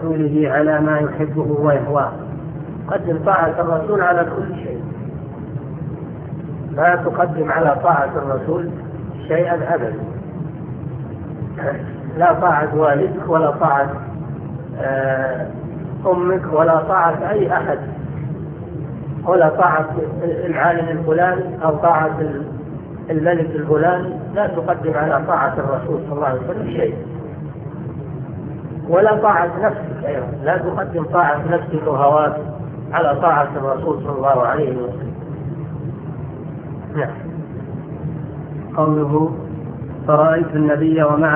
ورسوله على ما يحبه ويهواه. قدم طاعة الرسول على كل شيء، لا تقدم على طاعة الرسول شيئا أبدا، لا طاعة والدك ولا طاعة أمك ولا طاعة أي أحد، ولا طاعة العالم الفلاني أو طاعة الملك الفلاني، لا تقدم على طاعة الرسول صلى الله عليه وسلم شيء، ولا طاعة نفسك أيضا، لا تقدم طاعة نفسك وهواك على طاعة الرسول صلى الله عليه وسلم. نعم. قوله فرأيت النبي ومعه